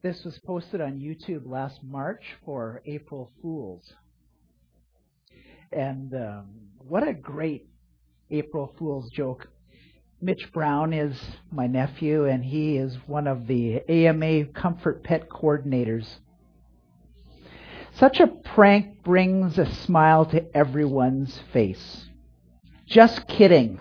This was posted on YouTube last March for April Fools. And what a great April Fool's joke. Mitch Brown is my nephew, and he is one of the AMA Comfort Pet coordinators. Such a prank brings a smile to everyone's face. Just kidding.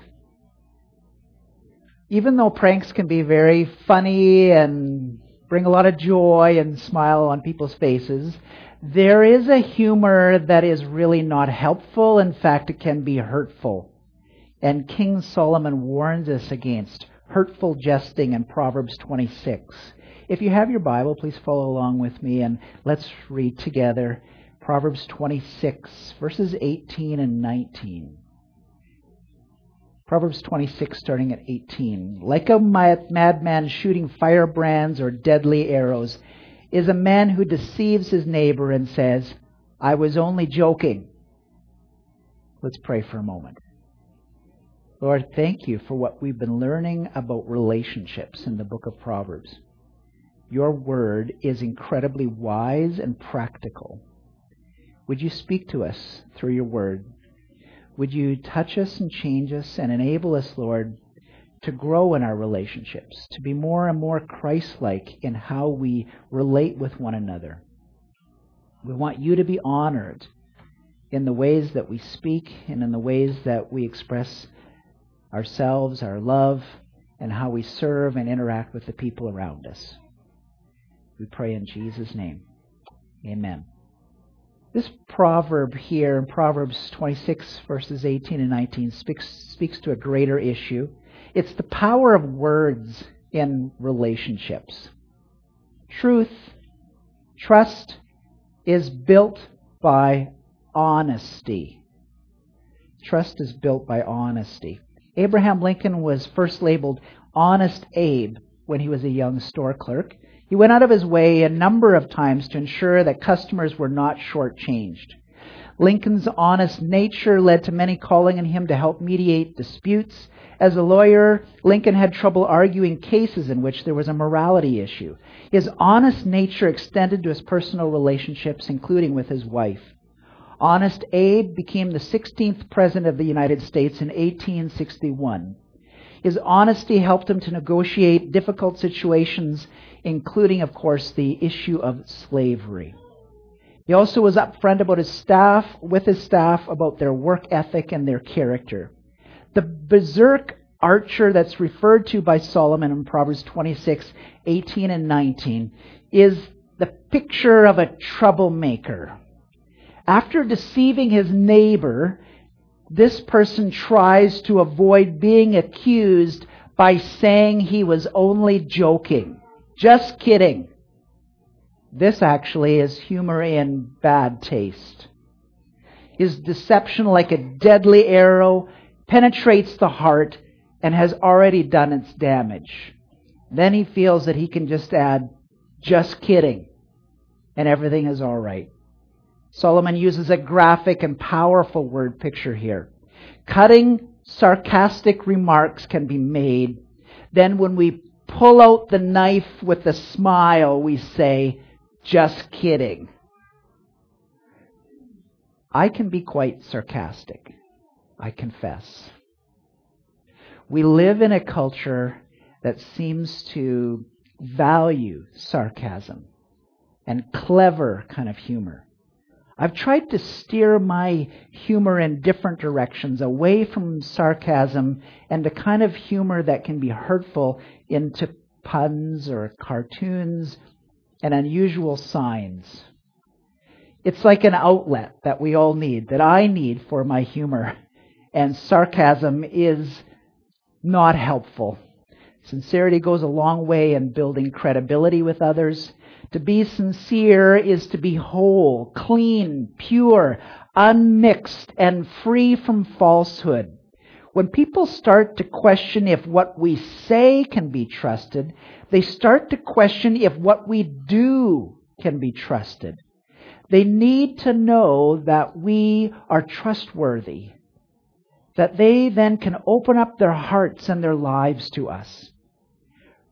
Even though pranks can be very funny and bring a lot of joy and smile on people's faces, there is a humor that is really not helpful. In fact, it can be hurtful. And King Solomon warns us against hurtful jesting in Proverbs 26. If you have your Bible, please follow along with me and let's read together Proverbs 26, verses 18 and 19. Proverbs 26, starting at 18. Like a madman shooting firebrands or deadly arrows is a man who deceives his neighbor and says, I was only joking. Let's pray for a moment. Lord, thank you for what we've been learning about relationships in the book of Proverbs. Your word is incredibly wise and practical. Would you speak to us through your word? Would you touch us and change us and enable us, Lord, to grow in our relationships, to be more and more Christ-like in how we relate with one another. We want you to be honored in the ways that we speak and in the ways that we express ourselves, our love, and how we serve and interact with the people around us. We pray in Jesus' name. Amen. This proverb here in Proverbs 26, verses 18 and 19 speaks to a greater issue. It's the power of words in relationships. Trust is built by honesty. Trust is built by honesty. Abraham Lincoln was first labeled Honest Abe when he was a young store clerk. He went out of his way a number of times to ensure that customers were not shortchanged. Lincoln's honest nature led to many calling on him to help mediate disputes. As a lawyer, Lincoln had trouble arguing cases in which there was a morality issue. His honest nature extended to his personal relationships, including with his wife. Honest Abe became the 16th President of the United States in 1861. His honesty helped him to negotiate difficult situations, including, of course, the issue of slavery. He also was upfront about with his staff about their work ethic and their character. The berserk archer that's referred to by Solomon in Proverbs 26, 18 and 19 is the picture of a troublemaker. After deceiving his neighbor, this person tries to avoid being accused by saying he was only joking. Just kidding. This actually is humor in bad taste. His deception, like a deadly arrow, penetrates the heart and has already done its damage. Then he feels that he can just add, just kidding, and everything is all right. Solomon uses a graphic and powerful word picture here. Cutting, sarcastic remarks can be made. Then when we pull out the knife with a smile, we say, just kidding. I can be quite sarcastic, I confess. We live in a culture that seems to value sarcasm and clever kind of humor. I've tried to steer my humor in different directions, away from sarcasm and the kind of humor that can be hurtful, into puns or cartoons and unusual signs. It's like an outlet that we all need, that I need for my humor. And sarcasm is not helpful. Sincerity goes a long way in building credibility with others. To be sincere is to be whole, clean, pure, unmixed, and free from falsehood. When people start to question if what we say can be trusted, they start to question if what we do can be trusted. They need to know that we are trustworthy, that they then can open up their hearts and their lives to us.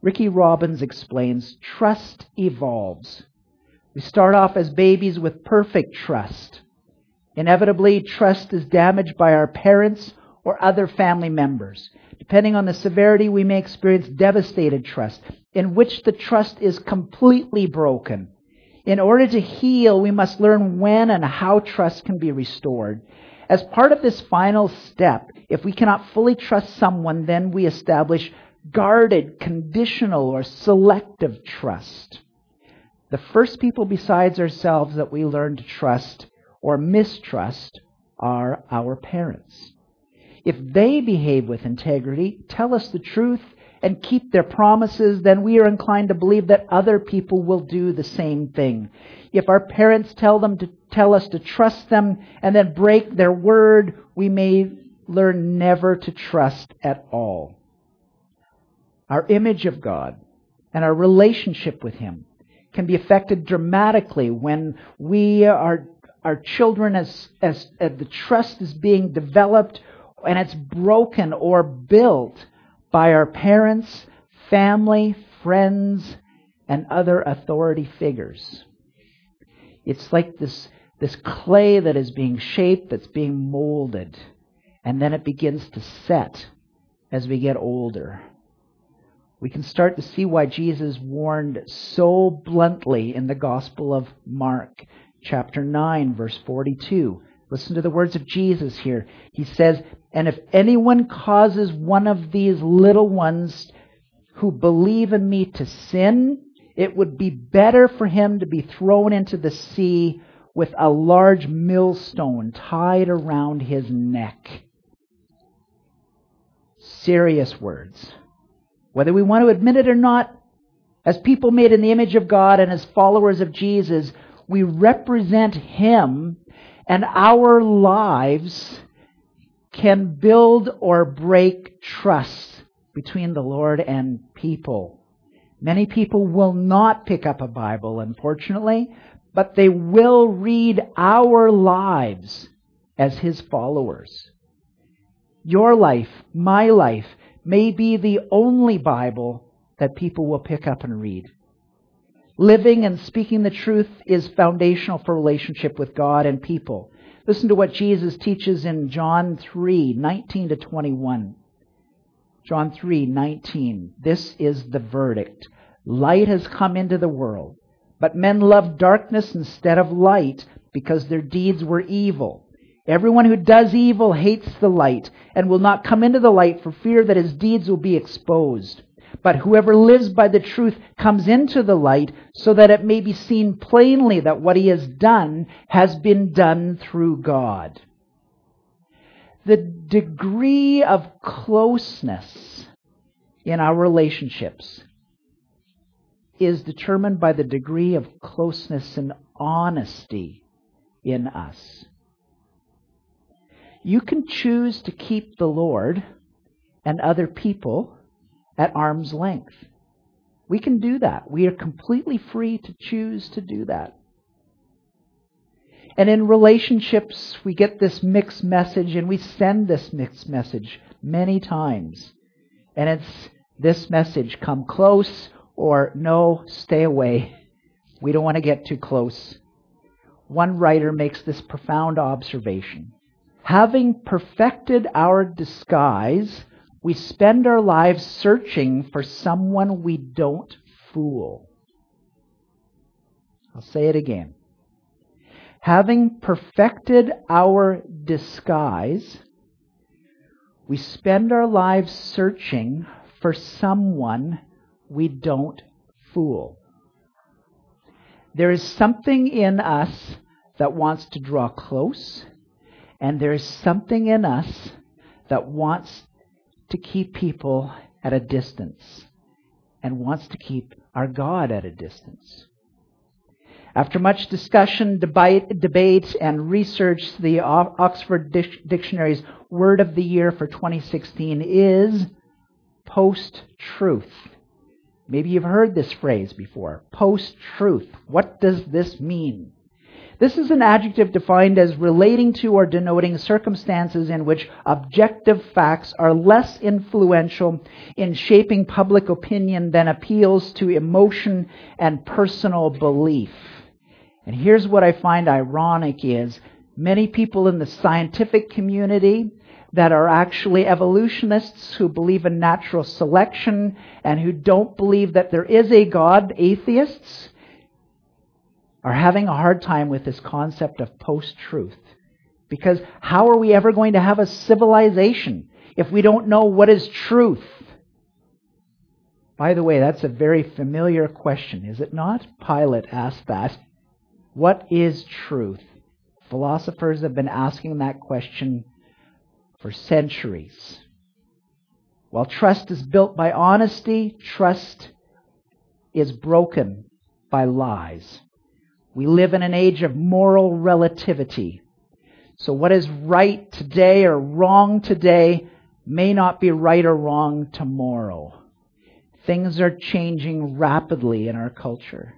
Ricky Robbins explains, trust evolves. We start off as babies with perfect trust. Inevitably, trust is damaged by our parents or other family members. Depending on the severity, we may experience devastated trust, in which the trust is completely broken. In order to heal, we must learn when and how trust can be restored. As part of this final step, if we cannot fully trust someone, then we establish guarded, conditional, or selective trust. The first people besides ourselves that we learn to trust or mistrust are our parents. If they behave with integrity, tell us the truth, and keep their promises, then we are inclined to believe that other people will do the same thing. If our parents tell us to trust them and then break their word, we may learn never to trust at all. Our image of God and our relationship with Him can be affected dramatically when our children, as the trust is being developed and it's broken or built by our parents, family, friends, and other authority figures. It's like this clay that is being shaped, that's being molded, and then it begins to set as we get older. We can start to see why Jesus warned so bluntly in the Gospel of Mark, chapter 9, verse 42. Listen to the words of Jesus here. He says, "And if anyone causes one of these little ones who believe in me to sin, it would be better for him to be thrown into the sea with a large millstone tied around his neck." Serious words. Whether we want to admit it or not, as people made in the image of God and as followers of Jesus, we represent Him, and our lives can build or break trust between the Lord and people. Many people will not pick up a Bible, unfortunately, but they will read our lives as His followers. Your life, my life, may be the only Bible that people will pick up and read. Living and speaking the truth is foundational for relationship with God and people. Listen to what Jesus teaches in John 3:19 to 21. John 3:19. This is the verdict. Light has come into the world, but men loved darkness instead of light because their deeds were evil. Everyone who does evil hates the light and will not come into the light for fear that his deeds will be exposed. But whoever lives by the truth comes into the light so that it may be seen plainly that what he has done has been done through God. The degree of closeness in our relationships is determined by the degree of closeness and honesty in us. You can choose to keep the Lord and other people at arm's length. We can do that. We are completely free to choose to do that. And in relationships, we get this mixed message, and we send this mixed message many times. And it's this message, come close, or no, stay away. We don't want to get too close. One writer makes this profound observation. Having perfected our disguise, we spend our lives searching for someone we don't fool. I'll say it again. Having perfected our disguise, we spend our lives searching for someone we don't fool. There is something in us that wants to draw close, and there is something in us that wants to keep people at a distance and wants to keep our God at a distance. After much discussion, debate, and research, the Oxford Dictionary's word of the year for 2016 is post-truth. Maybe you've heard this phrase before. Post-truth. What does this mean? This is an adjective defined as relating to or denoting circumstances in which objective facts are less influential in shaping public opinion than appeals to emotion and personal belief. And here's what I find ironic is many people in the scientific community that are actually evolutionists who believe in natural selection and who don't believe that there is a God, atheists, are having a hard time with this concept of post-truth. Because how are we ever going to have a civilization if we don't know what is truth? By the way, that's a very familiar question, is it not? Pilate asked that. What is truth? Philosophers have been asking that question for centuries. While trust is built by honesty, trust is broken by lies. We live in an age of moral relativity. So what is right today or wrong today may not be right or wrong tomorrow. Things are changing rapidly in our culture.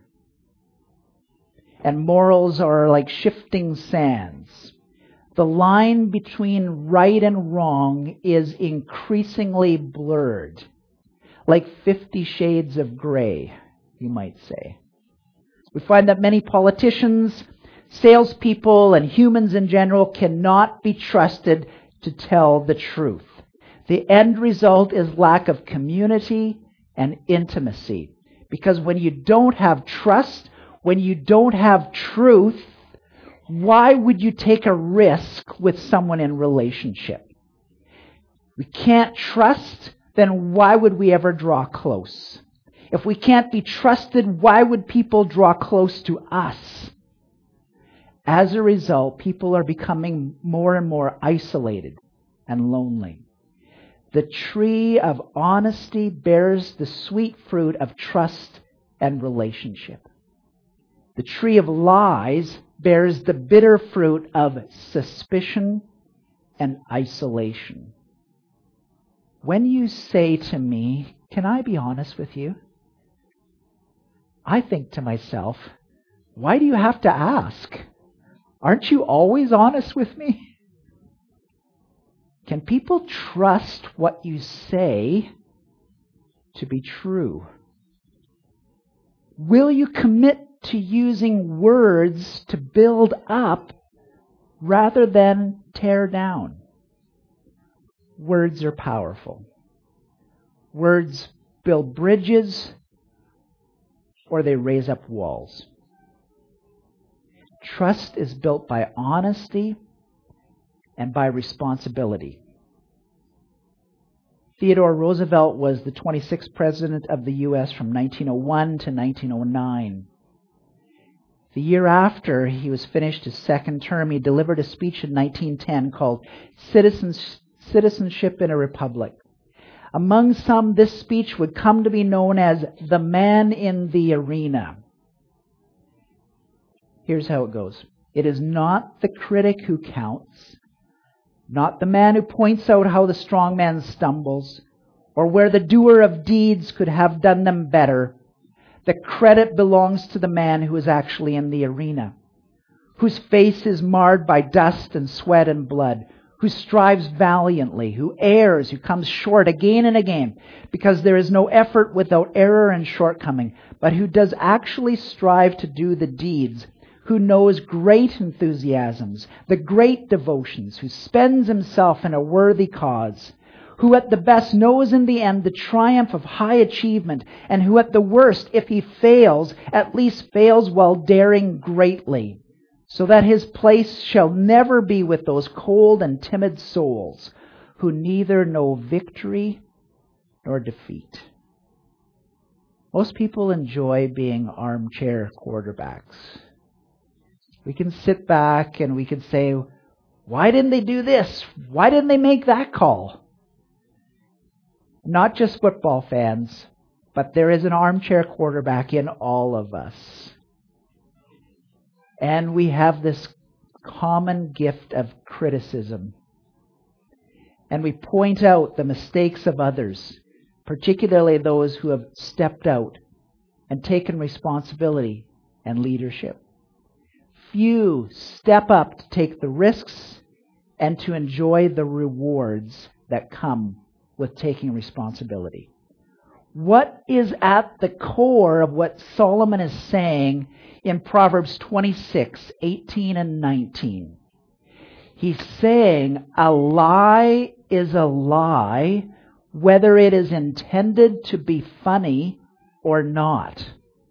And morals are like shifting sands. The line between right and wrong is increasingly blurred. Like 50 shades of gray, you might say. We find that many politicians, salespeople, and humans in general cannot be trusted to tell the truth. The end result is lack of community and intimacy. Because when you don't have trust, when you don't have truth, why would you take a risk with someone in relationship? We can't trust, then why would we ever draw close? If we can't be trusted, why would people draw close to us? As a result, people are becoming more and more isolated and lonely. The tree of honesty bears the sweet fruit of trust and relationship. The tree of lies bears the bitter fruit of suspicion and isolation. When you say to me, "Can I be honest with you?" I think to myself, why do you have to ask? Aren't you always honest with me? Can people trust what you say to be true? Will you commit to using words to build up rather than tear down? Words are powerful. Words build bridges or they raise up walls. Trust is built by honesty and by responsibility. Theodore Roosevelt was the 26th president of the U.S. from 1901 to 1909. The year after he was finished his second term, he delivered a speech in 1910 called Citizenship in a Republic. Among some, this speech would come to be known as the man in the arena. Here's how it goes. It is not the critic who counts, not the man who points out how the strong man stumbles, or where the doer of deeds could have done them better. The credit belongs to the man who is actually in the arena, whose face is marred by dust and sweat and blood, who strives valiantly, who errs, who comes short again and again, because there is no effort without error and shortcoming, but who does actually strive to do the deeds, who knows great enthusiasms, the great devotions, who spends himself in a worthy cause, who at the best knows in the end the triumph of high achievement, and who at the worst, if he fails, at least fails while daring greatly, so that his place shall never be with those cold and timid souls who neither know victory nor defeat. Most people enjoy being armchair quarterbacks. We can sit back and we can say, why didn't they do this? Why didn't they make that call? Not just football fans, but there is an armchair quarterback in all of us. And we have this common gift of criticism. And we point out the mistakes of others, particularly those who have stepped out and taken responsibility and leadership. few step up to take the risks and to enjoy the rewards that come with taking responsibility. What is at the core of what Solomon is saying in Proverbs 26:18 and 19? He's saying a lie is a lie, whether it is intended to be funny or not.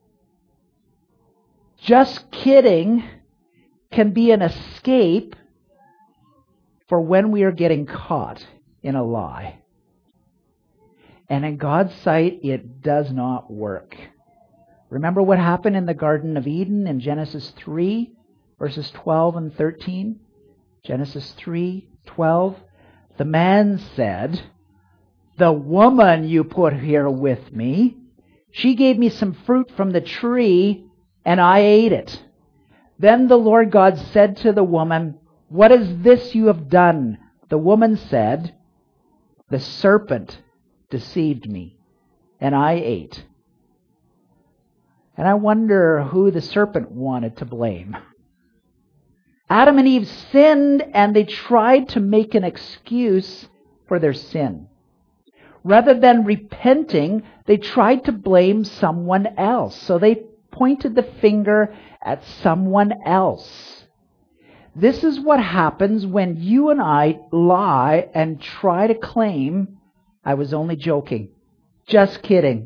Just kidding can be an escape for when we are getting caught in a lie. And in God's sight, it does not work. Remember what happened in the Garden of Eden in Genesis 3, verses 12 and 13? Genesis 3:12. The man said, "The woman you put here with me, she gave me some fruit from the tree, and I ate it. Then the Lord God said to the woman, 'What is this you have done?' The woman said, 'The serpent deceived me, and I ate.'" And I wonder who the serpent wanted to blame. Adam and Eve sinned, and they tried to make an excuse for their sin. Rather than repenting, they tried to blame someone else. So they pointed the finger at someone else. This is what happens when you and I lie and try to claim, "I was only joking. Just kidding."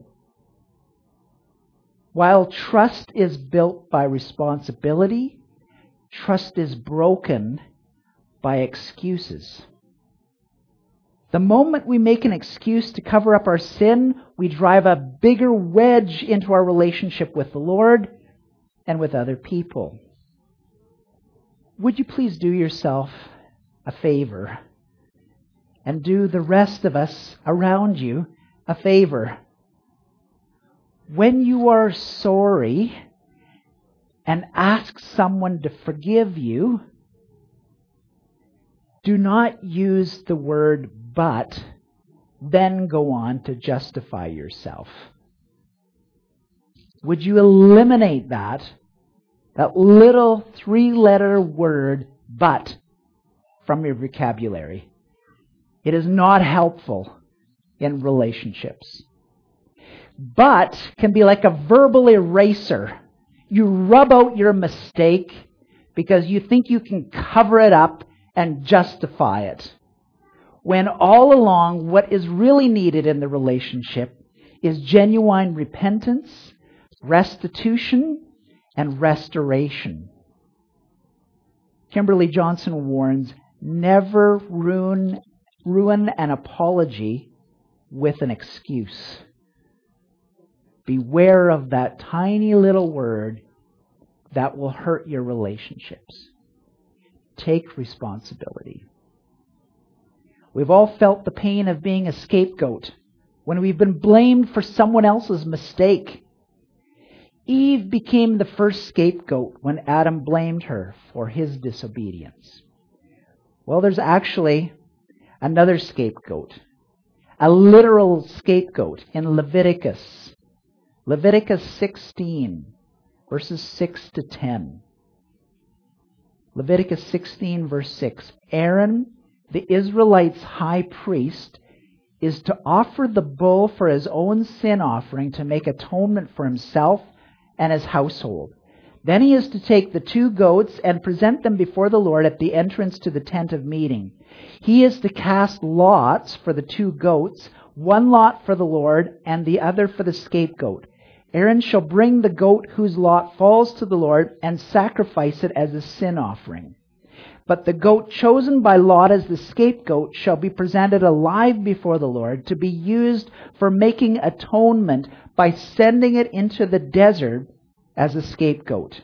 While trust is built by responsibility, trust is broken by excuses. The moment we make an excuse to cover up our sin, we drive a bigger wedge into our relationship with the Lord and with other people. Would you please do yourself a favor and do the rest of us around you a favor? When you are sorry and ask someone to forgive you, do not use the word "but," then go on to justify yourself. Would you eliminate that little 3-letter word "but" from your vocabulary? It is not helpful in relationships. "But" can be like a verbal eraser. You rub out your mistake because you think you can cover it up and justify it, when all along what is really needed in the relationship is genuine repentance, restitution, and restoration. Kimberly Johnson warns, never ruin an apology with an excuse. Beware of that tiny little word that will hurt your relationships. Take responsibility. We've all felt the pain of being a scapegoat when we've been blamed for someone else's mistake. Eve became the first scapegoat when Adam blamed her for his disobedience. Well, there's actually another scapegoat, a literal scapegoat in Leviticus. Leviticus 16, verses 6 to 10. Leviticus 16, verse 6. Aaron, the Israelites' high priest, is to offer the bull for his own sin offering to make atonement for himself and his household. Then he is to take the 2 goats and present them before the Lord at the entrance to the tent of meeting. He is to cast lots for the 2 goats, 1 lot for the Lord and the other for the scapegoat. Aaron shall bring the goat whose lot falls to the Lord and sacrifice it as a sin offering. But the goat chosen by lot as the scapegoat shall be presented alive before the Lord to be used for making atonement by sending it into the desert as a scapegoat.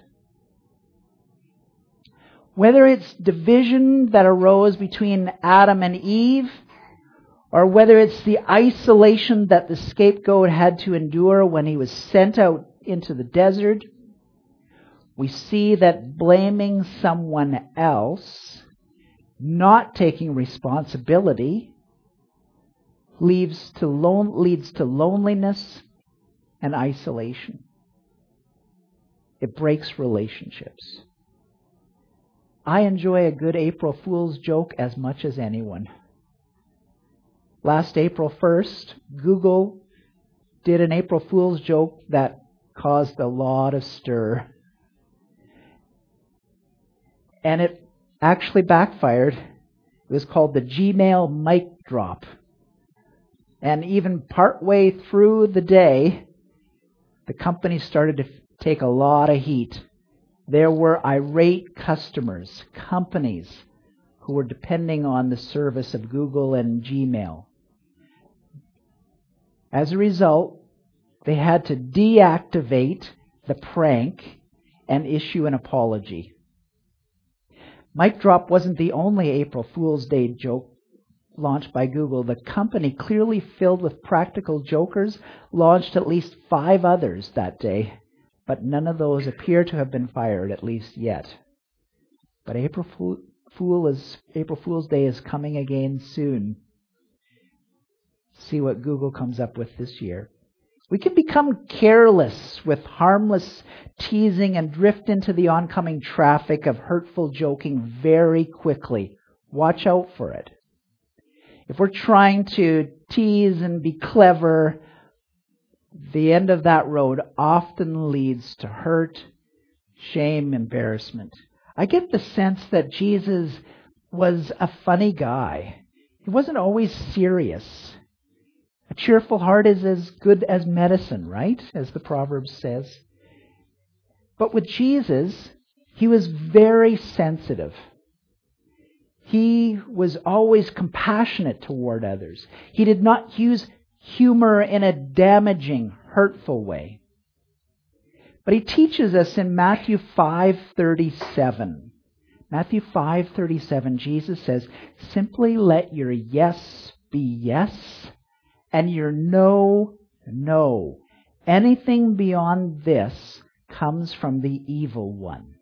Whether it's division that arose between Adam and Eve, or whether it's the isolation that the scapegoat had to endure when he was sent out into the desert, we see that blaming someone else, not taking responsibility, leads to loneliness and isolation. It breaks relationships. I enjoy a good April Fool's joke as much as anyone. Last April 1st, Google did an April Fool's joke that caused a lot of stir. And it actually backfired. It was called the Gmail mic drop. And even partway through the day, the company started to take a lot of heat. There were irate customers, companies, who were depending on the service of Google and Gmail. As a result, they had to deactivate the prank and issue an apology. Mic Drop wasn't the only April Fool's Day joke launched by Google. The company, clearly filled with practical jokers, launched at least 5 others that day, but none of those appear to have been fired, at least yet. But April Fool's Day is coming again soon. See what Google comes up with this year. We can become careless with harmless teasing and drift into the oncoming traffic of hurtful joking very quickly. Watch out for it. If we're trying to tease and be clever, the end of that road often leads to hurt, shame, embarrassment. I get the sense that Jesus was a funny guy. He wasn't always serious. A cheerful heart is as good as medicine, right? As the Proverbs says. But with Jesus, he was very sensitive. He was always compassionate toward others. He did not use humor in a damaging, hurtful way. But he teaches us in Matthew 5:37. Matthew 5:37, Jesus says, "Simply let your yes be yes, and your no, no. Anything beyond this comes from the evil one."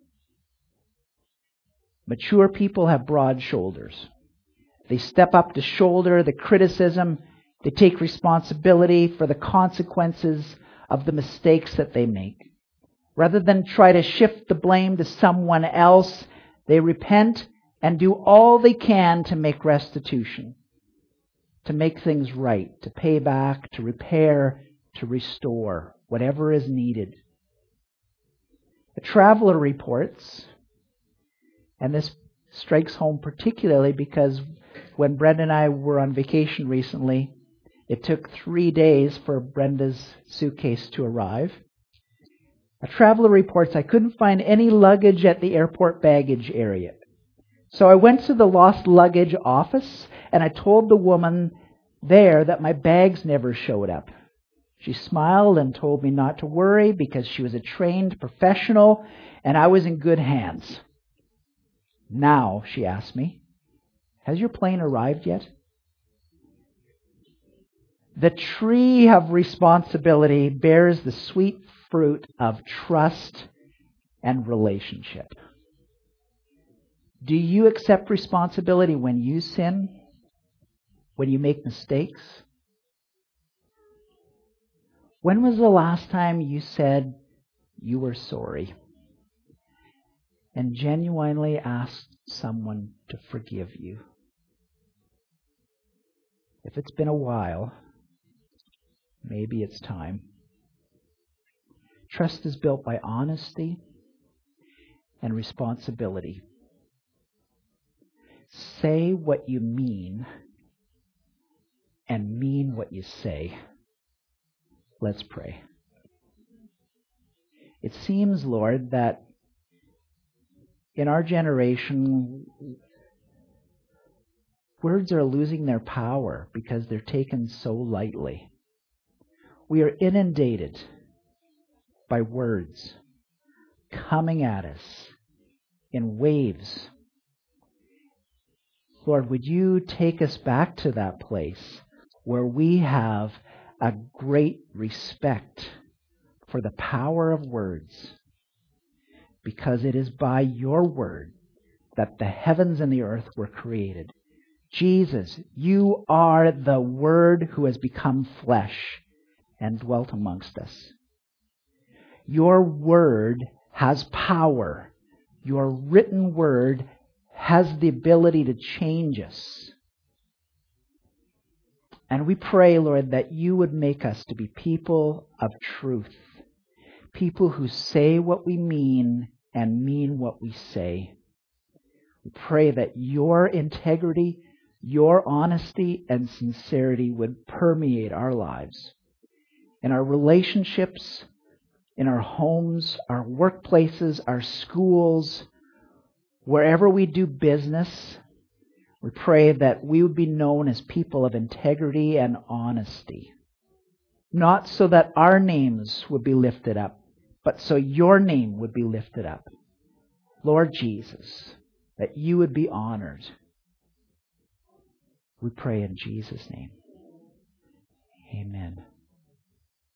Mature people have broad shoulders. They step up to shoulder the criticism. They take responsibility for the consequences of the mistakes that they make. Rather than try to shift the blame to someone else, they repent and do all they can to make restitution, to make things right, to pay back, to repair, to restore, whatever is needed. The Traveler reports, and this strikes home particularly because when Brenda and I were on vacation recently, it took 3 days for Brenda's suitcase to arrive. A Traveler reports, "I couldn't find any luggage at the airport baggage area. So I went to the lost luggage office and I told the woman there that my bags never showed up. She smiled and told me not to worry because she was a trained professional and I was in good hands. Now," she asked me, "has your plane arrived yet?" The tree of responsibility bears the sweet fruit of trust and relationship. Do you accept responsibility when you sin? When you make mistakes? When was the last time you said you were sorry and genuinely asked someone to forgive you? If it's been a while, maybe it's time. Trust is built by honesty and responsibility. Say what you mean and mean what you say. Let's pray. It seems, Lord, that in our generation, words are losing their power because they're taken so lightly. We are inundated by words coming at us in waves. Lord, would you take us back to that place where we have a great respect for the power of words, because it is by your word that the heavens and the earth were created. Jesus, you are the Word who has become flesh and dwelt amongst us. Your word has power Your written word has the ability to change us. And we pray, Lord, that you would make us to be people of truth. People who say what we mean and mean what we say. We pray that your integrity, your honesty and sincerity would permeate our lives, in our relationships, in our homes, our workplaces, our schools, wherever we do business. We pray that we would be known as people of integrity and honesty. Not so that our names would be lifted up, but so your name would be lifted up. Lord Jesus, that you would be honored. We pray in Jesus' name. Amen.